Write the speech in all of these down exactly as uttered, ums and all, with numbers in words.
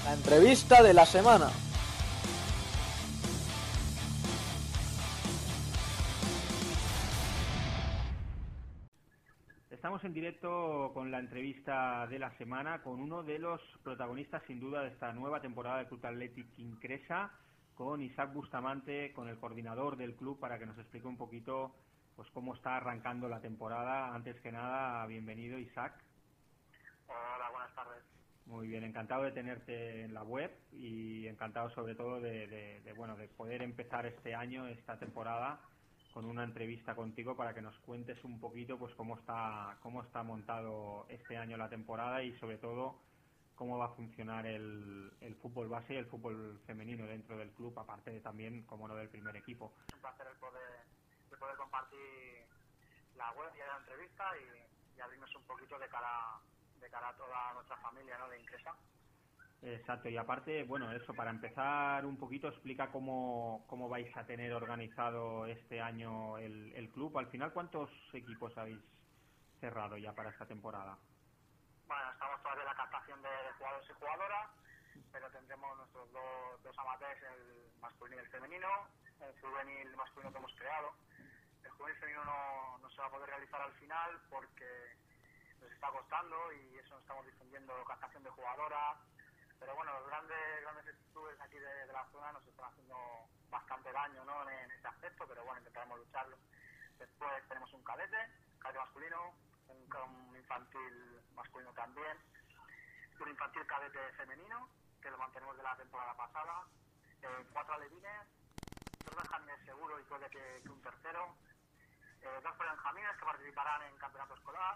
La entrevista de la semana. Estamos en directo con la entrevista de la semana con uno de los protagonistas sin duda de esta nueva temporada del Club Athletic Incresa, con Isaac Bustamante, con el coordinador del club, para que nos explique un poquito pues cómo está arrancando la temporada. Antes que nada, bienvenido, Isaac. Hola, buenas tardes. Muy bien, encantado de tenerte en la web y encantado sobre todo de, de, de bueno de poder empezar este año, esta temporada, con una entrevista contigo para que nos cuentes un poquito pues cómo está cómo está montado este año la temporada y sobre todo cómo va a funcionar el, el fútbol base y el fútbol femenino dentro del club, aparte de también, como no, del primer equipo. Es un placer el poder, el poder compartir la web y la entrevista y, y abrirnos un poquito de cara de cara a toda nuestra familia, ¿no?, de Incresa. Exacto, y aparte, bueno, eso, para empezar un poquito, explica cómo, cómo vais a tener organizado este año el, el club. Al final, ¿cuántos equipos habéis cerrado ya para esta temporada? Bueno, estamos todavía en la captación de, de jugadores y jugadoras, pero tendremos nuestros dos, dos amateurs, el masculino y el femenino, el juvenil masculino que hemos creado. El juvenil femenino no, no se va a poder realizar al final porque nos está costando y eso nos estamos difundiendo, captación de jugadoras. Pero bueno, los grandes grandes clubes aquí de, de la zona nos están haciendo bastante daño, ¿no?, en, en este aspecto, pero bueno, intentaremos lucharlo. Después tenemos un cadete, cadete masculino, un, un infantil masculino también, un infantil cadete femenino, que lo mantenemos de la temporada pasada, eh, cuatro alevines, dos benjamines seguro y puede que, que un tercero, eh, dos benjamines que participarán en campeonato escolar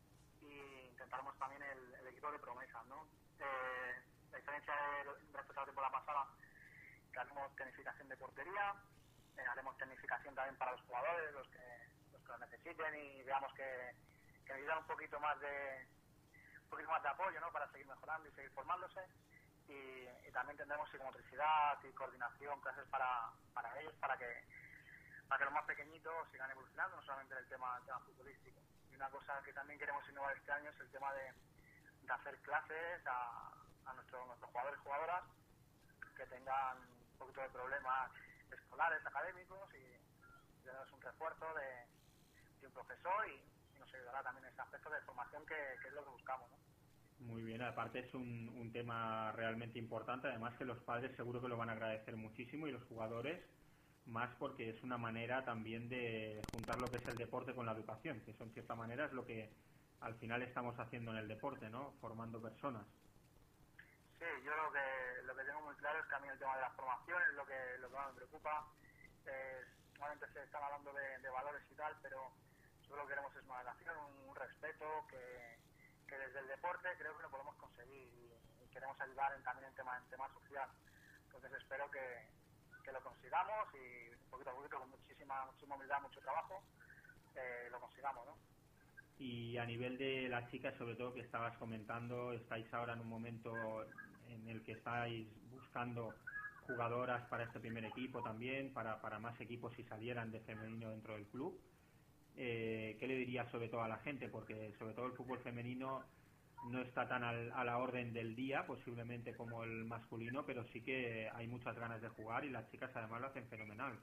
y intentaremos también el, el equipo de promesas, ¿no? Eh, La diferencia de, respecto a la temporada pasada, que haremos tecnificación de portería, eh, haremos tecnificación también para los jugadores, los que los que lo necesiten y veamos que, que necesitan un poquito más de un poquito más de apoyo, ¿no?, para seguir mejorando y seguir formándose. Y, y también tendremos psicomotricidad y coordinación, clases para, para ellos, para que para que los más pequeñitos sigan evolucionando, no solamente en el tema, el tema futbolístico. Y una cosa que también queremos innovar este año es el tema de, de hacer clases a a nuestros, nuestros jugadores y jugadoras que tengan un poquito de problemas escolares, académicos, y tenemos un refuerzo de, de un profesor y, y nos ayudará también en ese aspecto de formación que, que es lo que buscamos, ¿no? Muy bien, aparte es un, un tema realmente importante, además que los padres seguro que lo van a agradecer muchísimo y los jugadores más, porque es una manera también de juntar lo que es el deporte con la educación, que eso en cierta manera es lo que al final estamos haciendo en el deporte, ¿no?, formando personas. Sí, yo lo que lo que tengo muy claro es que a mí el tema de la formación es lo que lo que más me preocupa. Eh, normalmente se están hablando de, de valores y tal, pero nosotros lo que queremos es una relación, un, un respeto que, que desde el deporte creo que lo podemos conseguir y, y queremos ayudar en, también en tema en tema social. Entonces espero que, que lo consigamos y poquito a poquito, con muchísima, muchísima humildad, mucho trabajo, eh, lo consigamos, ¿no? Y a nivel de las chicas, sobre todo, que estabas comentando, estáis ahora en un momento en el que estáis buscando jugadoras para este primer equipo también, para, para más equipos si salieran de femenino dentro del club. Eh, ¿Qué le dirías sobre todo a la gente? Porque sobre todo el fútbol femenino no está tan al, a la orden del día posiblemente como el masculino, pero sí que hay muchas ganas de jugar y las chicas además lo hacen fenomenal.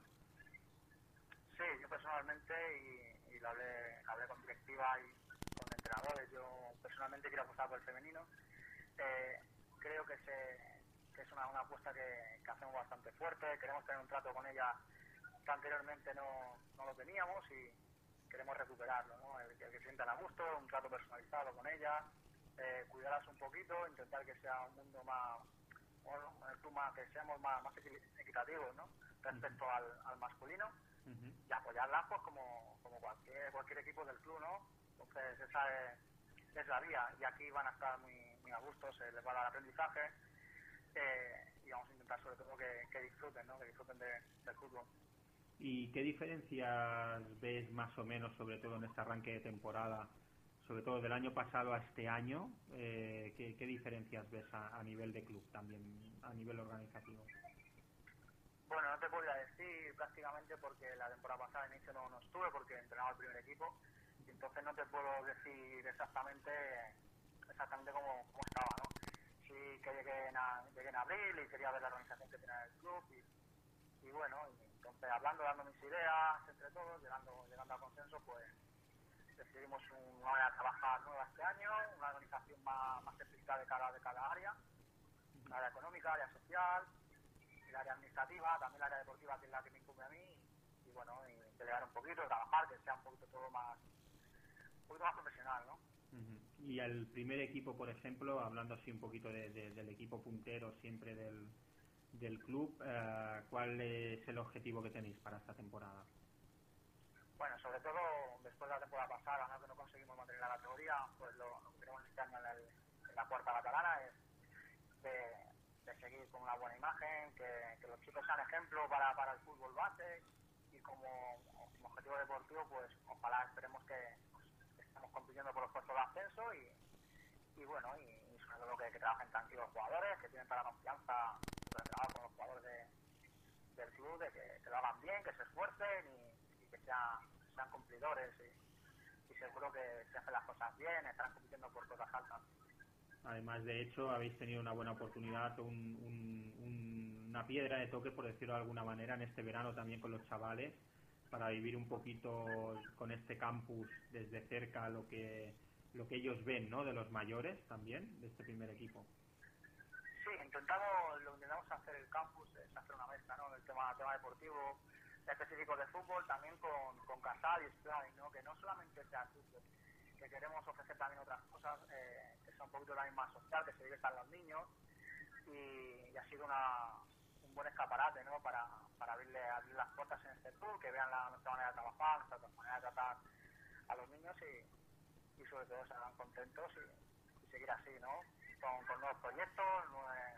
Sí, yo personalmente, y, y lo hablé, hablé con directiva y con entrenadores, yo personalmente quiero apostar por el femenino. Eh, creo que, se, que es una, una apuesta que, que hacemos bastante fuerte, queremos tener un trato con ella que anteriormente no, no lo teníamos y queremos recuperarlo, ¿no? El, el que se sientan a gusto, un trato personalizado con ella, eh, cuidarlas un poquito, intentar que sea un mundo más, bueno, más que seamos más, más equitativos, ¿no?, respecto al, al masculino. Uh-huh. Y apoyarlas pues como, como cualquier cualquier equipo del club, ¿no? Entonces esa es, es la vía y aquí van a estar muy, muy a gusto, se les va a dar aprendizaje eh, y vamos a intentar sobre todo que, que disfruten, ¿no?, que disfruten de, del fútbol. ¿Y qué diferencias ves más o menos, sobre todo en este arranque de temporada, sobre todo del año pasado a este año? Eh, ¿qué, ¿Qué diferencias ves a, a nivel de club también, a nivel organizativo? Bueno, no te podría decir prácticamente porque la temporada pasada de inicio no, no estuve porque entrenaba el primer equipo y entonces no te puedo decir exactamente exactamente cómo, cómo estaba, ¿no? Sí que llegué, na, llegué abril y quería ver la organización que tiene el club y, y bueno, y entonces hablando, dando mis ideas entre todos, llegando, llegando a consenso, pues decidimos una manera de trabajar nueva este año, una organización más, más explícita de cada, de cada área, el área económica, área social, el área administrativa, también la área deportiva, que es la que me incumbe a mí, y, y bueno, y delegar un poquito, trabajar, que sea un poquito todo más, un poquito más profesional, ¿no? Uh-huh. Y el primer equipo, por ejemplo, hablando así un poquito de, de, del equipo puntero siempre del, del club, eh, ¿cuál es el objetivo que tenéis para esta temporada? Bueno, sobre todo después de la temporada pasada, ¿no? Que no conseguimos mantener la categoría, pues lo, lo que queremos este año en, el, en la cuarta catalana es de, de seguir con una buena imagen, que, que los chicos sean ejemplo para, para el fútbol base y como, como objetivo deportivo, pues ojalá esperemos que pues, estemos compitiendo por los puestos de ascenso y, y bueno, y, y sobre todo que, que trabajen tranquilos los jugadores, que tienen toda la confianza sobre trabajar con los jugadores de, del club, de que, que lo hagan bien, que se esfuercen y, y que sean, sean cumplidores y, y seguro que si hacen las cosas bien estarán compitiendo por cosas altas. Además, de hecho, habéis tenido una buena oportunidad, un, un, un, una piedra de toque, por decirlo de alguna manera, en este verano también con los chavales, para vivir un poquito con este campus desde cerca lo que lo que ellos ven, ¿no? De los mayores también, de este primer equipo. Sí, intentamos, lo que intentamos hacer el campus es hacer una mezcla, ¿no? El tema, tema deportivo específico de fútbol, también con, con Casal y Splay, ¿no? Que no solamente sea fútbol, que queremos ofrecer también otras cosas eh, que son un poquito también más social, que se diviertan los niños y, y ha sido una, un buen escaparate, ¿no? Para, para abrirle, abrir las puertas en este club, que vean la, nuestra manera de trabajar, nuestra manera de tratar a los niños y, y sobre todo se hagan contentos y, y seguir así, ¿no? Con, con nuevos proyectos, nueve,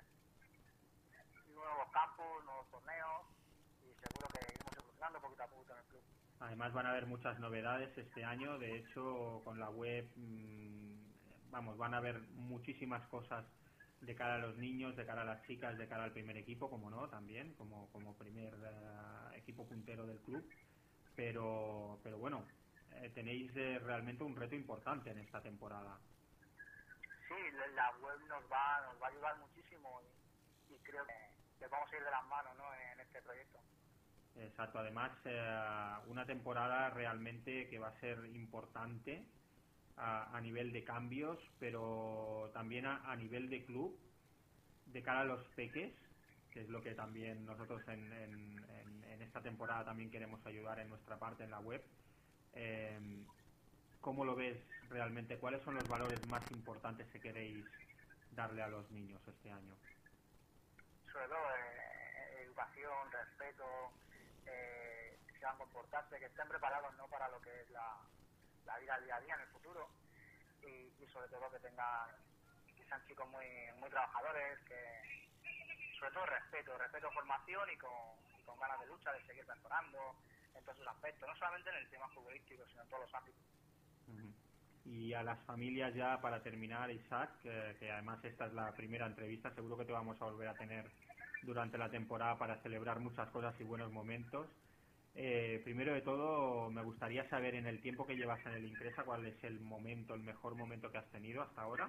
nuevos campus, nuevos torneos y seguro que iremos evolucionando poquito a poquito en el club. Además van a haber muchas novedades este año, de hecho con la web, mmm, vamos, van a haber muchísimas cosas de cara a los niños, de cara a las chicas, de cara al primer equipo, como no, también, como, como primer uh, equipo puntero del club, pero, pero bueno, eh, tenéis eh, realmente un reto importante en esta temporada. Sí, la web nos va, nos va a ayudar muchísimo y, y creo que, que vamos a ir de las manos, ¿no? En este proyecto. Exacto, además eh, una temporada realmente que va a ser importante a, a nivel de cambios, pero también a, a nivel de club, de cara a los peques, que es lo que también nosotros en, en, en, en esta temporada también queremos ayudar en nuestra parte en la web. Eh, ¿Cómo lo ves realmente? ¿Cuáles son los valores más importantes que queréis darle a los niños este año? Sobre todo eh, educación, respeto, eh, que sepan comportarse, que estén preparados, ¿no? Para lo que es la, la vida al día a día en el futuro y, y sobre todo que tengan, que sean chicos muy, muy trabajadores, que sobre todo respeto, respeto, formación y con, y con ganas de lucha, de seguir mejorando en todos sus aspectos, no solamente en el tema futbolístico, sino en todos los ámbitos. Uh-huh. Y a las familias ya para terminar, Isaac, que, que además esta es la primera entrevista, seguro que te vamos a volver a tener durante la temporada para celebrar muchas cosas y buenos momentos. Eh, primero de todo, me gustaría saber en el tiempo que llevas en el Incresa cuál es el momento, el mejor momento que has tenido hasta ahora.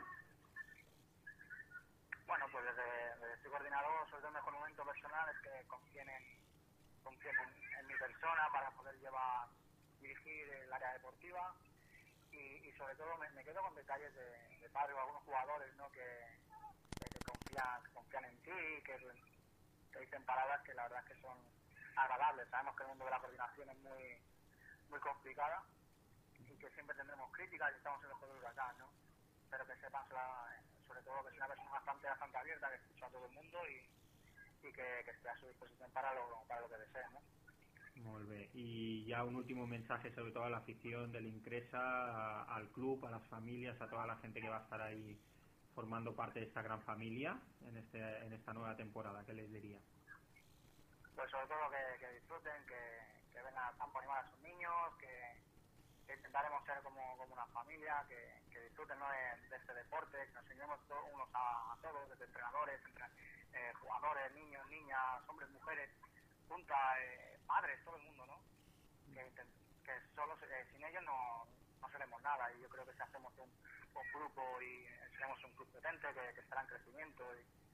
Bueno, pues desde, desde este coordinador, sobre todo el mejor momento personal es que confíen en, confíen en, en mi persona para poder llevar, dirigir el área deportiva y, y sobre todo me, me quedo con detalles de, de padre o algunos jugadores, ¿no? Que, que, que confían, que confían en ti, que, que dicen palabras que la verdad es que son agradables. Sabemos que el mundo de la coordinación es muy, muy complicada y que siempre tendremos críticas y estamos en el juego del huracán, ¿no? Pero que sepan sobre todo que soy una persona bastante, bastante abierta, que escucha a todo el mundo y, y que, que esté a su disposición para lo, para lo que deseen, ¿no? Molt bé. Y ya un último mensaje sobre todo a la afición del Incresa, a, al club, a las familias, a toda la gente que va a estar ahí formando parte de esta gran familia en este en esta nueva temporada. ¿Qué les diría? Pues sobre todo que, que disfruten, que, que vengan al campo a animar a sus niños, que, que intentaremos ser como, como una familia, que, que disfruten, ¿no? de, de este deporte, que nos enseñemos unos a, a todos, desde entrenadores, entre, eh, jugadores, niños, niñas, hombres, mujeres, juntas, eh, padres, todo el mundo, ¿no? Que, que solo eh, sin ellos no, no seremos nada y yo creo que si hacemos un, un grupo y seremos un club potente que, que estará en crecimiento y,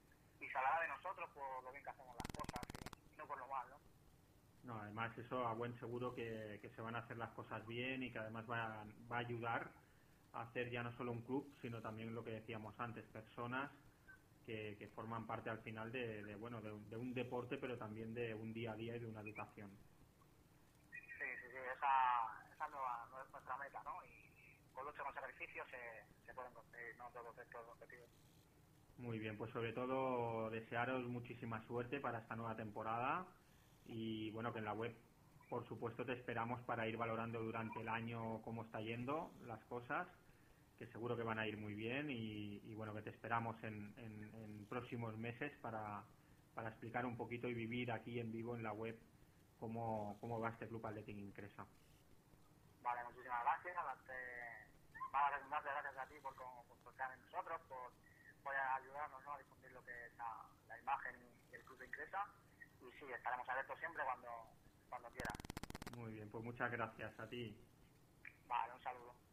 y se hablará de nosotros por lo bien que hacemos las cosas y, y no por lo mal, ¿no? No, además eso a buen seguro que, que se van a hacer las cosas bien y que además va, va a ayudar a hacer ya no solo un club, sino también lo que decíamos antes, personas que, que forman parte al final de, de bueno de un, de un deporte, pero también de un día a día y de una educación. Sí, sí, sí, esa, esa es nueva, nuestra meta, ¿no? Y con lucha, con sacrificio se, se pueden conseguir, ¿no? Todos estos objetivos. Muy bien, pues sobre todo desearos muchísima suerte para esta nueva temporada y bueno, que en la web por supuesto te esperamos para ir valorando durante el año cómo está yendo las cosas, que seguro que van a ir muy bien y, y bueno, que te esperamos en, en, en próximos meses para, para explicar un poquito y vivir aquí en vivo en la web cómo, cómo va este Club Athletic Incresa. Vale, muchísimas gracias. Vamos a redundar, gracias a ti por, por, por estar en nosotros, por, por ayudarnos, ¿no? A difundir lo que es la, la imagen y el Club de Incresa. Y sí, estaremos abiertos siempre cuando, cuando quieras. Muy bien, pues muchas gracias a ti. Vale, un saludo.